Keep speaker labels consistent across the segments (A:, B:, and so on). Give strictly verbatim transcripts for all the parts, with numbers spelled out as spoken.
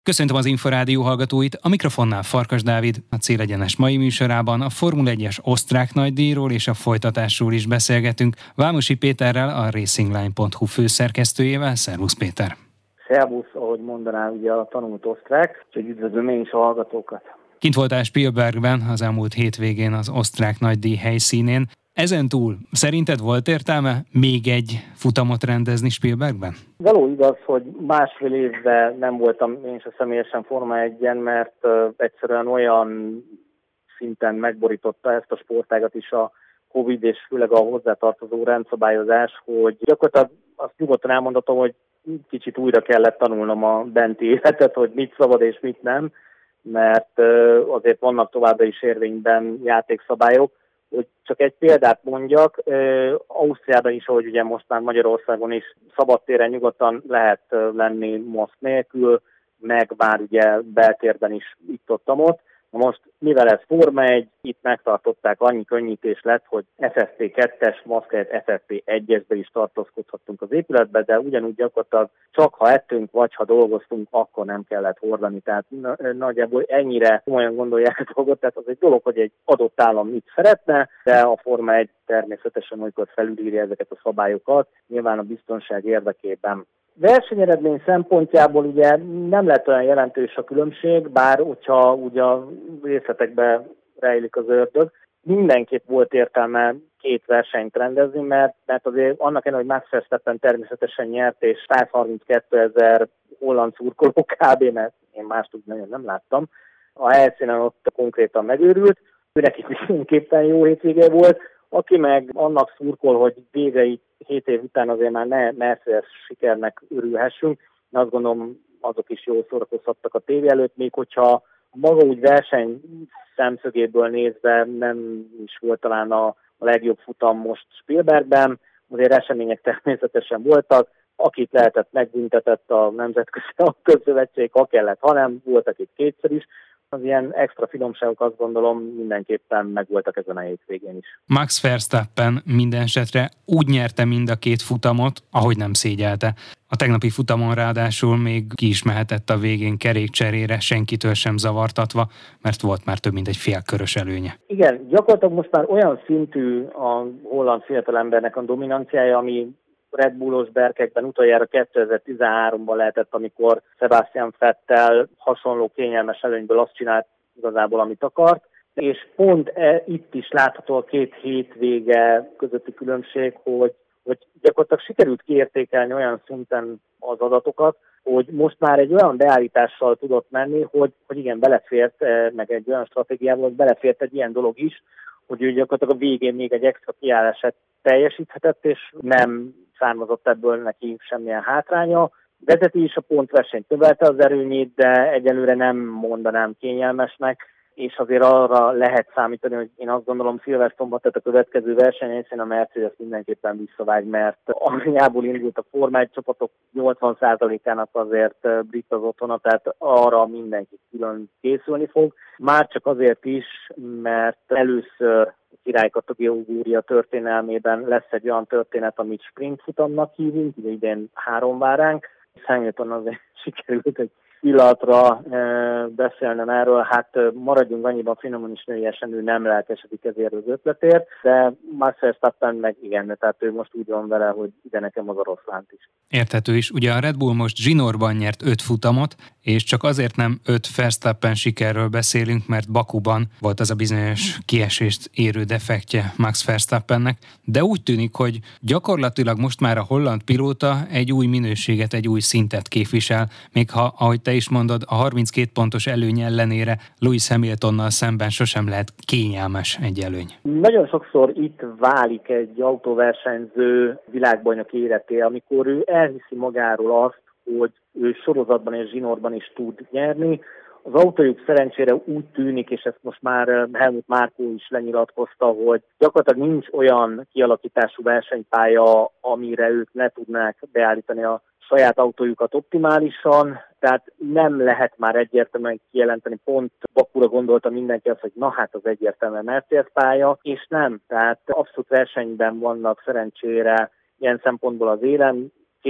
A: Köszöntöm az Inforádió hallgatóit, a mikrofonnál Farkas Dávid. A Célegyenes mai műsorában a Formula egyes osztrák nagydíjról és a folytatásról is beszélgetünk. Vámosi Péterrel, a racingline pont hu főszerkesztőjével. Szervusz Péter!
B: Szervusz, ahogy mondaná ugye a tanult osztrák, úgyhogy üdvözlöm én is a hallgatókat.
A: Kint voltál Spielbergben az elmúlt hétvégén az osztrák nagydíj helyszínén. Ezen túl szerinted volt értelme még egy futamot rendezni Spielbergben?
B: Való igaz, hogy másfél évben nem voltam én sem személyesen Forma egyen, mert uh, egyszerűen olyan szinten megborította ezt a sportágat is a Covid és főleg a hozzátartozó rendszabályozás, hogy gyakorlatilag azt nyugodtan elmondhatom, hogy kicsit újra kellett tanulnom a benti életet, hogy mit szabad és mit nem, mert uh, azért vannak továbbra is érvényben játékszabályok. Hogy csak egy példát mondjak, Ausztriában is, ahogy ugye most már Magyarországon is szabadtéren nyugodtan lehet lenni maszk nélkül, meg már ugye beltérben is itt-ott-ott. Na most, mivel ez Forma egy, itt megtartották, annyi könnyítés lett, hogy ef ef pé kettes maszk helyett ef ef pé egyesbe is tartózkodhattunk az épületbe, de ugyanúgy gyakorlatilag csak ha ettünk, vagy ha dolgoztunk, akkor nem kellett hordani. Tehát nagyjából ennyire komolyan gondolják a dolgot, tehát az egy dolog, hogy egy adott állam mit szeretne, de a Forma egy természetesen, amikor felülírja ezeket a szabályokat, nyilván a biztonság érdekében. Versenyeredmény szempontjából ugye nem lett olyan jelentős a különbség, bár hogyha ugye a részletekbe rejlik az ördög. Mindenképp volt értelme két versenyt rendezni, mert, mert azért annak ellenére, hogy Max Verstappen természetesen nyert, és százharminckétezer holland szurkoló kb., mert én mást úgy nagyon nem láttam, a helyszínen ott konkrétan megőrült, őnek itt mindenképpen jó hétvége volt, aki meg annak szurkol, hogy végre így hét év után azért már ne Mercedes sikernek örülhessünk. Én azt gondolom, azok is jól szórakozhattak a tévé előtt, még hogyha maga úgy verseny szemszögéből nézve nem is volt talán a, a legjobb futam most Spielbergben, azért események természetesen voltak, akit lehetett megbüntetett a Nemzetközi Közszövetség, ha kellett, ha nem, voltak itt kétszer is. Az ilyen extra finomságok azt gondolom mindenképpen megvoltak ezen a hétvégén is.
A: Max Verstappen minden esetre úgy nyerte mind a két futamot, ahogy nem szégyelte. A tegnapi futamon ráadásul még ki is mehetett a végén kerékcserére, senkitől sem zavartatva, mert volt már több mint egy félkörös előnye.
B: Igen, gyakorlatilag most már olyan szintű a holland fiatalembernek a dominanciája, ami Red Bullos berkekben utoljára kétezer-tizenháromban lehetett, amikor Sebastian Vettel hasonló kényelmes előnyből azt csinált igazából, amit akart. És pont e, itt is látható a két hétvége közötti különbség, hogy, hogy gyakorlatilag sikerült kiértékelni olyan szinten az adatokat, hogy most már egy olyan beállítással tudott menni, hogy, hogy igen, belefért, meg egy olyan stratégiával, hogy belefért egy ilyen dolog is, hogy ő gyakorlatilag a végén még egy extra kiállását teljesíthetett, és nem származott ebből neki semmilyen hátránya. Vezeti is a pontversenyt, növelte az erőnyét, de egyelőre nem mondanám kényelmesnek, és azért arra lehet számítani, hogy én azt gondolom Silverstone-ban, tehát a következő versenyen, hiszen a Mercedes mindenképpen visszavág, mert Angliából indult a Forma egy csapatok nyolcvan százalékának azért brit az otthona, tehát arra mindenki külön készülni fog. Már csak azért is, mert először királykategória történelmében lesz egy olyan történet, amit sprint futamnak hívunk, ugye idén három vár ránk. Hamilton azért sikerült egy pillanatra e, beszélnem erről, hát maradjunk annyiban finoman is nőiesen, ő nem lelkesedik ezért az ötletért, de Max Verstappen meg igen, tehát ő most úgy van vele, hogy ide nekem az oroszlánt is.
A: Érthető is. Ugye a Red Bull most zsinórban nyert öt futamot, és csak azért nem öt Verstappen sikerről beszélünk, mert Bakuban volt az a bizonyos kiesést érő defektje Max Verstappennek, de úgy tűnik, hogy gyakorlatilag most már a holland pilóta egy új minőséget, egy új szintet képvisel, még ha, ahogy te is mondod, a harminckét pontos előny ellenére Lewis Hamiltonnal szemben sosem lehet kényelmes egy előny.
B: Nagyon sokszor itt válik egy autóversenyző világbajnok életé, amikor ő elhiszi magáról azt, hogy ő sorozatban és zsinórban is tud nyerni. Az autójuk szerencsére úgy tűnik, és ezt most már Helmut Marko is lenyilatkozta, hogy gyakorlatilag nincs olyan kialakítású versenypálya, amire ők ne tudnák beállítani a saját autójukat optimálisan, tehát nem lehet már egyértelműen kijelenteni, pont Bakura gondolta mindenki azt, hogy na hát az egyértelműen Mercedes pálya, és nem, tehát abszolút versenyben vannak szerencsére ilyen szempontból az élen, két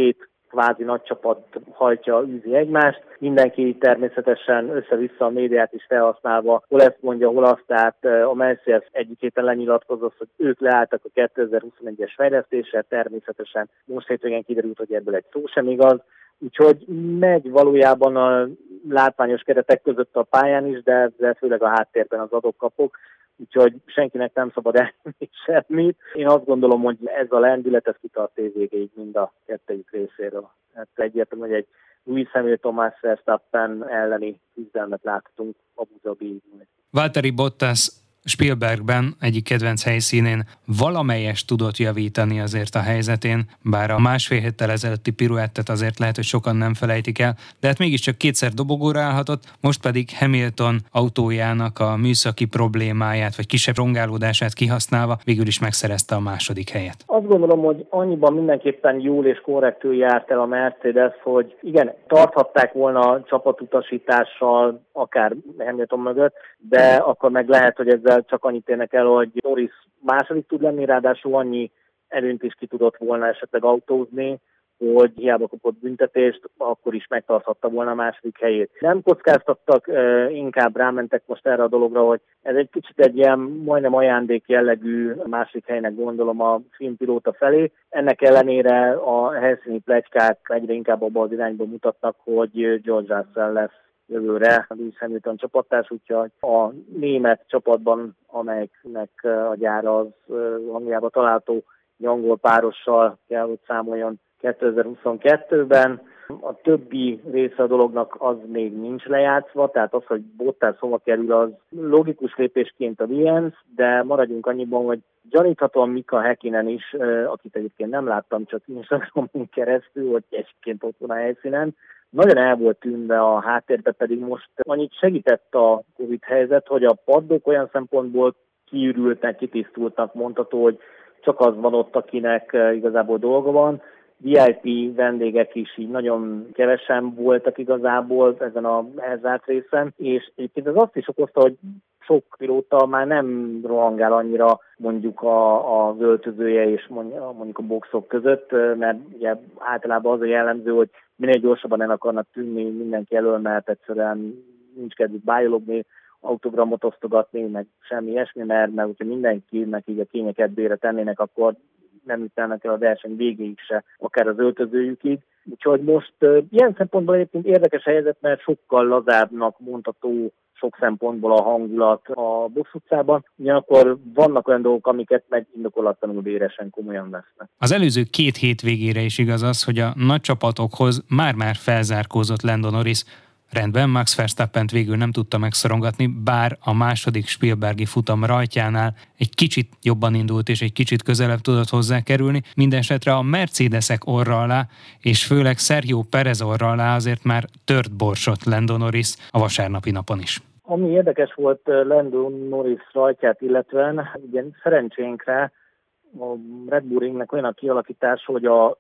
B: kvázi nagy csapat hajtja, űzi egymást. Mindenki természetesen össze-vissza a médiát is felhasználva, hol ezt mondja, hol azt, tehát a Mercedes egyik héten lenyilatkozott, hogy ők leálltak a kétezer-huszonegyes fejlesztésre, természetesen most hétvégén kiderült, hogy ebből egy szó sem igaz. Úgyhogy megy valójában a látványos keretek között a pályán is, de, de főleg a háttérben az adok-kapok. Úgyhogy senkinek nem szabad elmenni semmit. Én azt gondolom, hogy ez a lendület, ez kitart év végéig mind a kettőjük részéről. Hát egyértelmű, hogy egy Lewis Hamilton, Max Verstappen elleni küzdelmet láthatunk Abu Dhabiban.
A: Valtteri Bottas Spielbergben, egyik kedvenc helyszínén valamelyest tudott javítani azért a helyzetén, bár a másfél héttel ezelőtti piruettet azért lehet, hogy sokan nem felejtik el, de hát mégiscsak kétszer dobogóra állhatott, most pedig Hamilton autójának a műszaki problémáját, vagy kisebb rongálódását kihasználva végül is megszerezte a második helyet.
B: Azt gondolom, hogy annyiban mindenképpen jól és korrektül járt el a Mercedes, hogy igen, tarthatták volna a csapatutasítással, akár Hamilton mögött, de akkor meg lehet, hogy ezzel csak annyit érnek el, hogy Norris második tud lenni, ráadásul annyi előnyt is ki tudott volna esetleg autózni, hogy hiába kapott büntetést, akkor is megtarthatta volna a második helyét. Nem kockáztattak, inkább rámentek most erre a dologra, hogy ez egy kicsit egy ilyen majdnem ajándék jellegű második helynek gondolom a filmpilóta felé. Ennek ellenére a helyszíni pletykák egyre inkább abban az irányba mutatnak, hogy George Russell lesz jövőre a Lewis Hamilton csapattárs, úgyhogy a német csapatban, amelynek a gyára az Angliában található, egy angol párossal kell, hogy számoljon kétezer-huszonkettőben. A többi része a dolognak az még nincs lejátszva, tehát az, hogy Bottas hova kerül, az logikus lépésként a Williams, de maradjunk annyiban, hogy gyaníthatóan Mika Häkkinen is, akit egyébként nem láttam, csak Instagramon keresztül, hogy egyébként ott van a helyszínen, nagyon el volt tűnve a háttérbe, pedig most annyit segített a Covid helyzet, hogy a paddock olyan szempontból kiürültnek, kitisztultnak mondható, hogy csak az van ott, akinek igazából dolga van. vé i pé vendégek is így nagyon kevesen voltak igazából ezen a elzárt részen, és egyébként ez azt is okozta, hogy sok pilóta már nem rohangál annyira mondjuk a, a öltözője és mondjuk a boxok között, mert ugye általában az a jellemző, hogy minél gyorsabban el akarnak tűnni mindenki elől, mert egyszerűen nincs kedvük bájologni, autogramot osztogatni, meg semmi ilyesmi, mert, mert hogyha mindenkinek így a kénye kedvére tennének, akkor nem jutnának el a verseny végéig se, akár az öltözőjükig. Úgyhogy most uh, ilyen szempontból egyébként érdekes helyzet, mert sokkal lazábbnak mondható sok szempontból a hangulat a box utcában, ugyanakkor vannak olyan dolgok, amiket meg indokolatlanul véresen komolyan vesznek.
A: Az előző két hét végére is igaz az, hogy a nagy csapatokhoz már-már felzárkózott Lando Norris. Rendben, Max Verstappent végül nem tudta megszorongatni, bár a második Spielbergi futam rajtjánál egy kicsit jobban indult és egy kicsit közelebb tudott hozzá kerülni. Mindenesetre a Mercedesek orra alá, és főleg Sergio Perez orra alá azért már tört borsot Lando Norris a vasárnapi napon is.
B: Ami érdekes volt Lando Norris rajtját illetően, ugye szerencsénkre a Red Bull Ringnek olyan a kialakítás, hogy a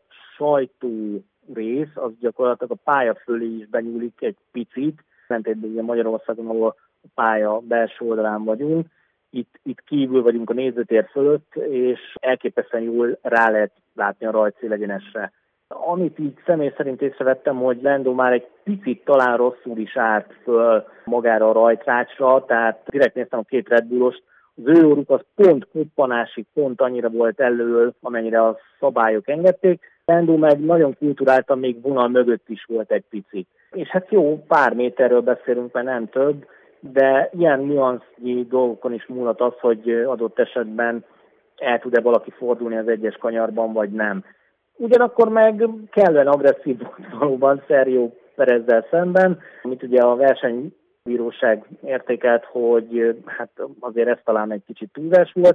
B: sajtó rész, az gyakorlatilag a pálya fölé is benyúlik egy picit, ellentétben ugye Magyarországon, ahol a pálya belső oldalán vagyunk, itt, itt kívül vagyunk a nézőtér fölött, és elképesztően jól rá lehet látni a rajtszél egyenesre. Amit így személy szerint észrevettem, hogy Lando már egy picit talán rosszul is állt föl magára a rajtrácsra, tehát direkt néztem a két Red Bullost, az ő orruk az pont koppanásig, pont annyira volt elől, amennyire a szabályok engedték. Lando meg nagyon kulturáltan még vonal mögött is volt egy picit. És hát jó, pár méterről beszélünk, mert nem több, de ilyen nüansznyi dolgokon is múlhat az, hogy adott esetben el tud-e valaki fordulni az egyes kanyarban, vagy nem. Ugyanakkor meg kellően agresszív volt valóban Sergio Perezzel szemben, amit ugye a versenybíróság értékelt, hogy hát azért ez talán egy kicsit túlzás volt.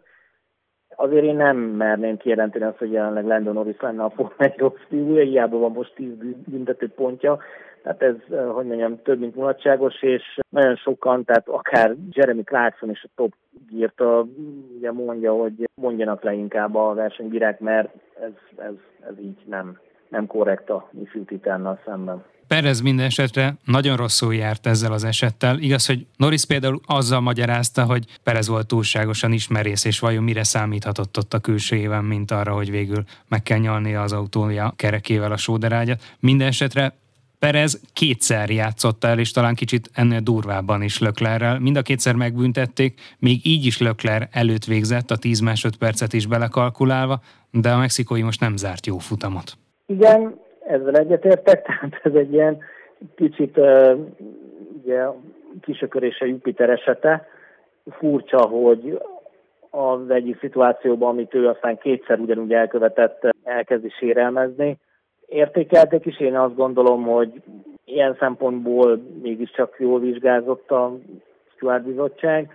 B: Azért én nem merném kijelenteni azt, hogy jelenleg Lando Norris lenne a Forma egy rossz fiú, hiába van most tíz büntető pontja. Tehát ez, hogy mondjam, több mint mulatságos, és nagyon sokan, tehát akár Jeremy Clarkson is a Top Gear-től ugye mondja, hogy mondjanak le inkább a versenybírák, mert ez, ez, ez így nem, nem korrekt a ifjú titánnal szemben.
A: Perez minden esetre nagyon rosszul járt ezzel az esettel. Igaz, hogy Norris például azzal magyarázta, hogy Perez volt túlságosan ismerész, és vajon mire számíthatott ott a külsőjében, mint arra, hogy végül meg kell nyalnia az autója kerekével a sóderágyat. Minden esetre Perez kétszer játszott el, és talán kicsit ennél durvábban is Leclerrel. Mind a kétszer megbüntették, még így is Leclerc előtt végzett, a tíz másodpercet is belekalkulálva, de a mexikói most nem zárt jó futamot.
B: Igen, ezzel egyetértek, tehát ez egy ilyen kicsit uh, ugye, kisökörése Jupiter esete. Furcsa, hogy az egyik szituációban, amit ő aztán kétszer ugyanúgy elkövetett, elkezdi sérelmezni. Értékelték is, én azt gondolom, hogy ilyen szempontból mégiscsak jól vizsgázott a Stewart bizottság,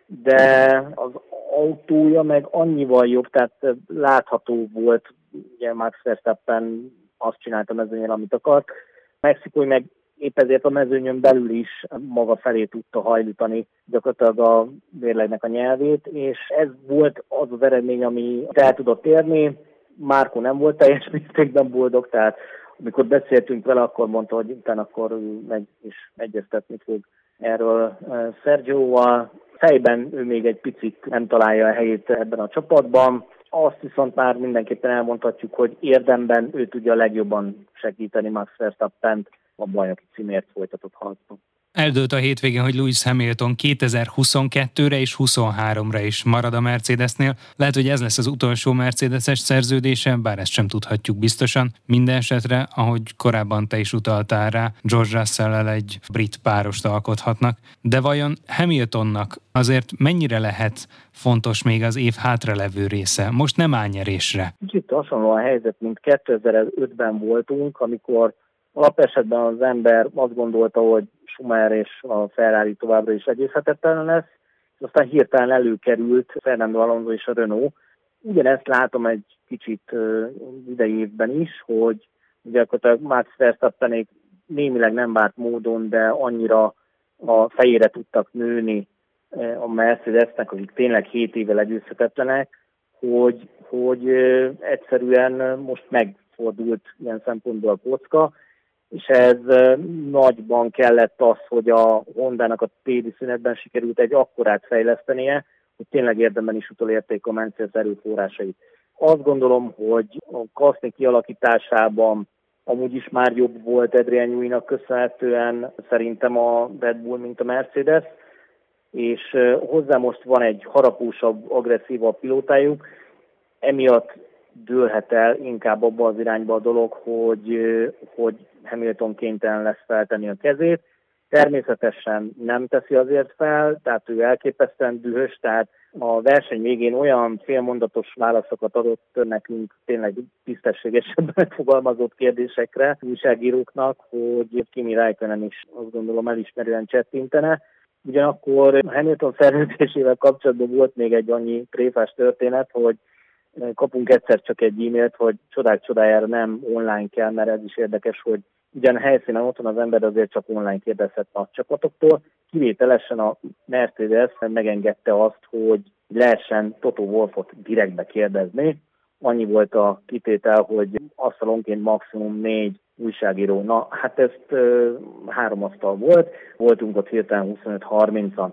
B: de az autója meg annyival jobb, tehát látható volt, ugye Max Verstappen azt csinálta a mezőnyön, amit akart. A mexikói meg épp ezért a mezőnyön belül is maga felé tudta hajlítani gyakorlatilag a mérlegnek a nyelvét, és ez volt az az eredmény, ami el tudott érni. Márko nem volt teljes mértékben boldog, tehát amikor beszéltünk vele, akkor mondta, hogy utána akkor meg is egyeztetni fog erről Sergioval. Fejben ő még egy picit nem találja a helyét ebben a csapatban. Azt viszont már mindenképpen elmondhatjuk, hogy érdemben ő tudja legjobban segíteni Max Verstappent a bajnoki címért folytatott harcban.
A: Eldőlt a hétvégén, hogy Lewis Hamilton kétezer-huszonkettőre és huszonháromra is marad a Mercedesnél. Lehet, hogy ez lesz az utolsó Mercedeses szerződése, bár ezt sem tudhatjuk biztosan. Minden esetre, ahogy korábban te is utaltál rá, George Russell-el egy brit párost alkothatnak. De vajon Hamiltonnak azért mennyire lehet fontos még az év hátralevő része? Most nem áll nyerésre.
B: Kicsit hasonló a helyzet, mint kétezer-ötben voltunk, amikor alapesetben az ember azt gondolta, hogy Schumacher és a Ferrari továbbra is egészhetetlen lesz, és aztán hirtelen előkerült Fernando Alonso és a Renault. Ugyanezt látom egy kicsit idei évben is, hogy ugye akkor Max Verstappenék némileg nem várt módon, de annyira a fejére tudtak nőni a Mercedesnek, akik tényleg hét éve legyőzhetetlenek, hogy, hogy egyszerűen most megfordult ilyen szempontból a kocka, és ez nagyban kellett az, hogy a Hondának a téli szünetben sikerült egy akkorát fejlesztenie, hogy tényleg érdemben is utolérték a Mercedes erőforrásait. Azt gondolom, hogy a Gasly kialakításában amúgy is már jobb volt Adrian Newey-nak köszönhetően szerintem a Red Bull, mint a Mercedes, és hozzá most van egy harapósabb, agresszívabb pilótájuk, emiatt dőlhet el inkább abba az irányba a dolog, hogy, hogy Hamilton kénytelen lesz feltenni a kezét. Természetesen nem teszi azért fel, tehát ő elképesztően dühös, tehát a verseny végén olyan félmondatos válaszokat adott nekünk tényleg tisztességesebben megfogalmazott kérdésekre újságíróknak, hogy Kimi Räikkönen is azt gondolom elismerően csettintene. Ugyanakkor Hamilton szerződésével kapcsolatban volt még egy annyi tréfás történet, hogy kapunk egyszer csak egy e-mailt, hogy csodák csodájára nem online kell, mert ez is érdekes, hogy ugyan helyszínen ott van az ember, azért csak online kérdezhet a csapatoktól. Kivételesen a Mercedes megengedte azt, hogy lehessen Toto Wolffot direktbe kérdezni. Annyi volt a kitétel, hogy asztalonként maximum négy újságíró. Na, hát ezt ö, három asztal volt, voltunk ott hirtelen huszonöt harmincan.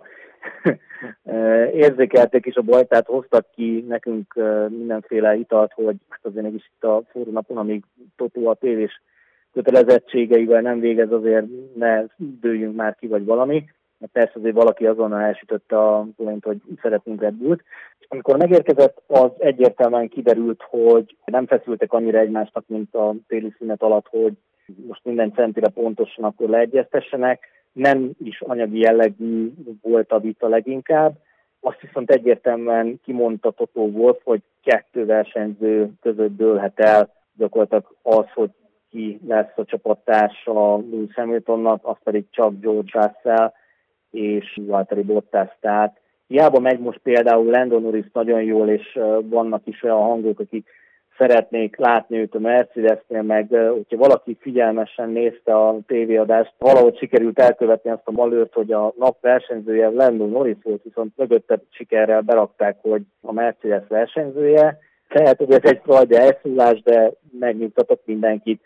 B: Érzékelték is a bajt, tehát hoztak ki nekünk mindenféle italt, hogy hát azért mégis itt a fórumnapon, amíg Totó a tévés kötelezettségeivel nem végez, azért ne dőljünk már ki, vagy valami. Mert persze azért valaki azonnal elsütötte a point, hogy szeretnénk Red Bullt. Amikor megérkezett, az egyértelműen kiderült, hogy nem feszültek annyira egymásnak, mint a téli szünet alatt, hogy most minden centire pontosan akkor leegyeztessenek. Nem is anyagi jellegű volt a vita leginkább. Azt viszont egyértelműen kimondta Toto Wolff, hogy kettő versenyző között dőlhet el gyakorlatilag az, hogy ki lesz a csapattársa Lewis Hamiltonnak, az pedig csak George Russell és Valtteri Bottas. Tehát hiába megy most például Lando Norris nagyon jól, és vannak is olyan hangok, akik szeretnék látni őt a Mercedesnél, meg hogyha valaki figyelmesen nézte a tévéadást, valahogy sikerült elkövetni azt a malőrt, hogy a nap versenyzője Lando Norris volt, viszont mögötte sikerrel berakták, hogy a Mercedes versenyzője. Lehet, hogy ez egy fajta elszólás, de megnyugtatok mindenkit,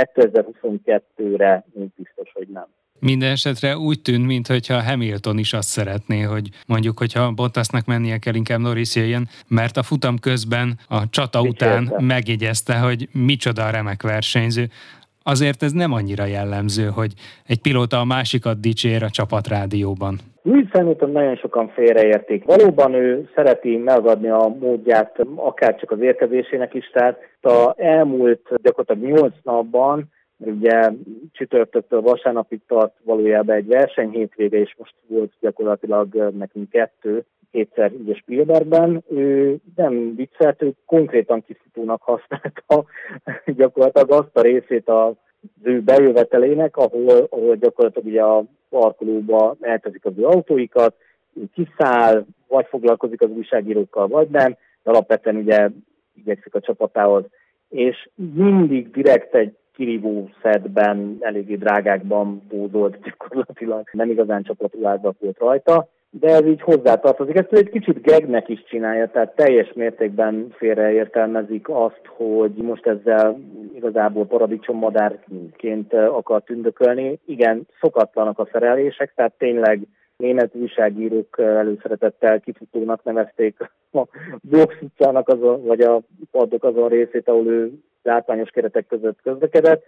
B: kétezer-huszonkettőre még biztos, hogy nem.
A: Minden esetre úgy tűnt, mintha Hamilton is azt szeretné, hogy mondjuk, hogyha Bottasnak mennie kell, inkább Norris jöjjön, mert a futam közben a csata
B: Dicsérte.
A: után megjegyezte, hogy micsoda remek versenyző. Azért ez nem annyira jellemző, hogy egy pilóta a másikat dicsér a csapatrádióban.
B: Lewis Hamilton nagyon sokan félreérték. Valóban ő szereti megadni a módját, akár csak az érkezésének is, tehát a elmúlt gyakorlatilag nyolc napban, ugye csütörtöktől vasárnapig tart valójában egy verseny hétvége, és most volt gyakorlatilag nekünk kettő, kétszer ugye Spielbergben. Ő nem viccelt, ő konkrétan kifutónak használta gyakorlatilag azt a részét az ő bejövetelének, ahol, ahol gyakorlatilag ugye a parkolóba eltezik az ő autóikat, ő kiszáll, vagy foglalkozik az újságírókkal, vagy nem, de alapvetően ugye igyekszik a csapatához. És mindig direkt egy kirívó szedben, eléggé drágákban pózolt gyakorlatilag, nem igazán csapatruházat volt rajta, de ez így hozzátartozik. Ezt egy kicsit gegnek is csinálja, tehát teljes mértékben félreértelmezik azt, hogy most ezzel igazából paradicsommadárként akar tündökölni. Igen, szokatlanak a szerelések, tehát tényleg német újságírók előszeretettel kifutónak nevezték a box utcának azon, vagy a padok azon részét, ahol ő látványos keretek között közlekedett,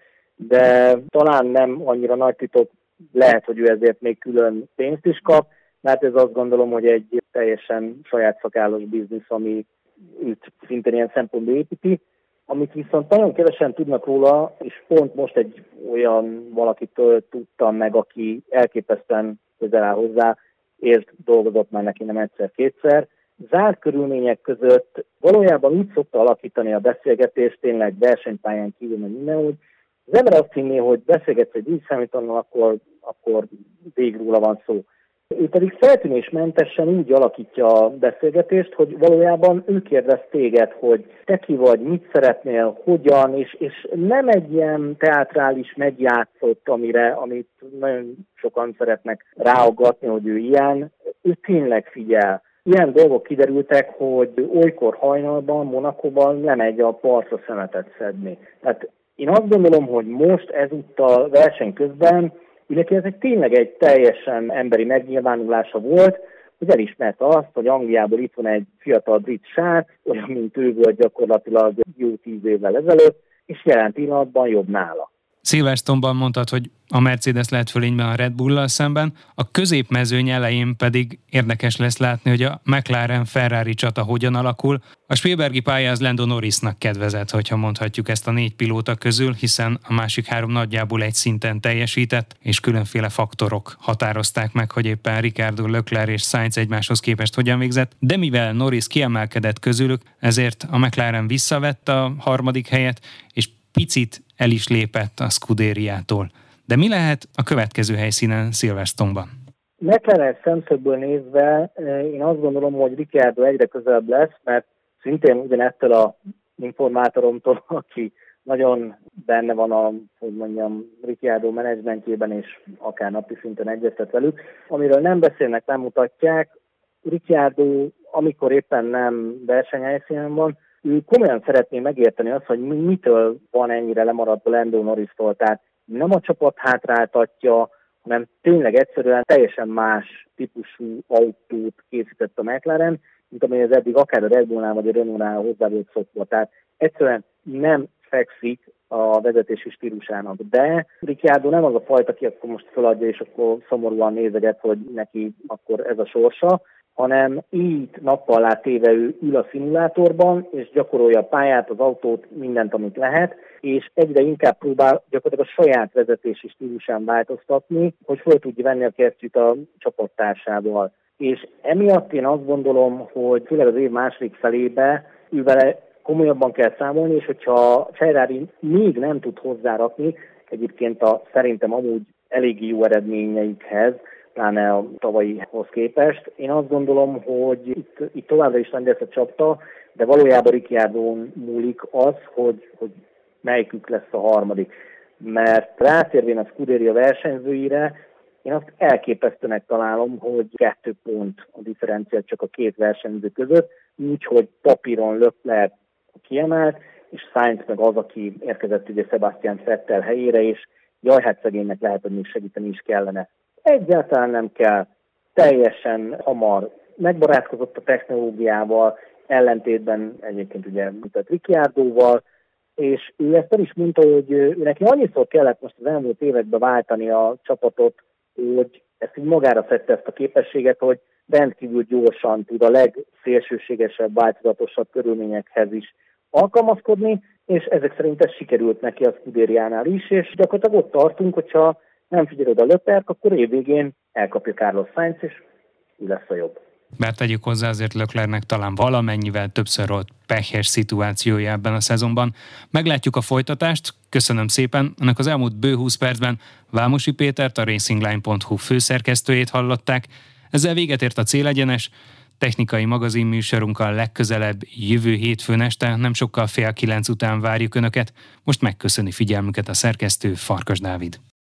B: de talán nem annyira nagy titok, lehet, hogy ő ezért még külön pénzt is kap, mert ez azt gondolom, hogy egy teljesen saját szakállas biznisz, ami őt szintén ilyen szempontból építi, amit viszont nagyon kevesen tudnak róla, és pont most egy olyan valakitől tudtam meg, aki elképesztően közel áll hozzá, és dolgozott már neki nem egyszer-kétszer. Zárt körülmények között valójában úgy szokta alakítani a beszélgetést, tényleg versenypályán kívül, meg mindenhogy. Az ember azt hinné, hogy beszélgetsz egy Lewis Hamiltonnal, akkor, akkor végig róla van szó. Ő pedig feltűnésmentesen úgy alakítja a beszélgetést, hogy valójában ő kérdez téged, hogy te ki vagy, mit szeretnél, hogyan, és, és nem egy ilyen teátrális megjátszott, amire, amit nagyon sokan szeretnek ráaggatni, hogy ő ilyen, ő tényleg figyel. Ilyen dolgok kiderültek, hogy olykor hajnalban, Monakóban lemegy a partra szemetet szedni. Tehát én azt gondolom, hogy most ezúttal verseny közben illetve ez egy tényleg egy teljesen emberi megnyilvánulása volt, hogy elismerte azt, hogy Angliából itt van egy fiatal brit srác, olyan, mint ő volt gyakorlatilag jó tíz évvel ezelőtt, és jelen pillanatban jobb nála.
A: Silverstone-ban mondtad, hogy a Mercedes lehet fölényben a Red Bull-lal szemben, a középmezőny elején pedig érdekes lesz látni, hogy a McLaren-Ferrari csata hogyan alakul. A Spielbergi pálya az Lando Norrisnak kedvezett, hogyha mondhatjuk ezt a négy pilóta közül, hiszen a másik három nagyjából egy szinten teljesített, és különféle faktorok határozták meg, hogy éppen Ricciardo, Leclerc és Sainz egymáshoz képest hogyan végzett, de mivel Norris kiemelkedett közülük, ezért a McLaren visszavett a harmadik helyet, és picit el is lépett a Scuderiától. De mi lehet a következő helyszínen Silverstone-ban?
B: McLaren szemszögből nézve én azt gondolom, hogy Ricciardo egyre közelebb lesz, mert szintén ugyanettől a informátoromtól, aki nagyon benne van a, hogy mondjam, Ricciardo menedzsmentjében, és akár napi szinten egyeztet velük, amiről nem beszélnek, nem mutatják. Ricciardo, amikor éppen nem versenyhelyszínen van, ő komolyan szeretné megérteni azt, hogy mitől van ennyire lemaradva Lando Norristól. Tehát nem a csapat hátráltatja, hanem tényleg egyszerűen teljesen más típusú autót készített a McLaren, mint amely az eddig akár a Red Bullnál vagy a Renault-nál hozzá volt szokva. Tehát egyszerűen nem fekszik a vezetési stílusának. De Ricciardo nem az a fajta, aki akkor most feladja, és akkor szomorúan nézeget, hogy neki akkor ez a sorsa, hanem így nappal alá téve ő ül a szimulátorban, és gyakorolja a pályát, az autót, mindent, amit lehet, és egyre inkább próbál gyakorlatilag a saját vezetési stílusán változtatni, hogy föl tudja venni a kesztyűt a csapattársával. És emiatt én azt gondolom, hogy főleg az év második felébe ő vele komolyabban kell számolni, és hogyha Ferrari még nem tud hozzárakni, egyébként a szerintem amúgy elég jó eredményeikhez, pláne a tavalyihoz képest. Én azt gondolom, hogy itt, itt továbbra is nagy lesz a csapda, de valójában Ricciardón múlik az, hogy, hogy melyikük lesz a harmadik. Mert rátérvén a Scuderia versenyzőire, én azt elképesztőnek találom, hogy kettő pont a differencia csak a két versenyző között, úgyhogy papíron Leclerc kiemelt, és Sainz meg az, aki érkezett ugye Sebastian Vettel helyére, és jaj, hát szegénynek lehet, hogy még segíteni is kellene. Egyáltalán nem kell, teljesen hamar megbarátkozott a technológiával, ellentétben egyébként ugye mutat Ricciardóval, és ő ezt el is mondta, hogy ő neki annyiszor kellett most az elmúlt években váltani a csapatot, hogy ezt így magára szedte ezt a képességet, hogy rendkívül gyorsan tud a legszélsőségesebb, változatosabb körülményekhez is alkalmazkodni, és ezek szerint ez sikerült neki a Scuderiánál is, és gyakorlatilag ott tartunk, hogyha nem figyel oda Leclerc, akkor évvégén elkapja Carlos Sainz, és ő lesz a jobb.
A: Bár tegyük hozzá, azért Leclercnek talán valamennyivel többször volt pehjes szituációja ebben a szezonban. Meglátjuk a folytatást. Köszönöm szépen. Ennek az elmúlt bő húsz percben Vámosi Pétert, a racingline pont hu főszerkesztőjét hallották. Ezzel véget ért a Célegyenes. Technikai magazinműsorunkkal legközelebb jövő hétfőn este, nem sokkal fél kilenc után várjuk Önöket. Most megköszöni figyelmüket a szerkesztő, Farkas Dávid.